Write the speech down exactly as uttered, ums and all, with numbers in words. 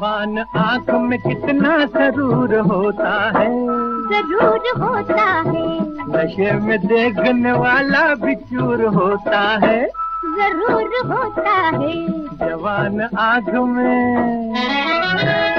जवान आंख में कितना सरूर होता है, जरूर होता है। नशे में देखने वाला भी चूर होता है, जरूर होता है। जवान आंख में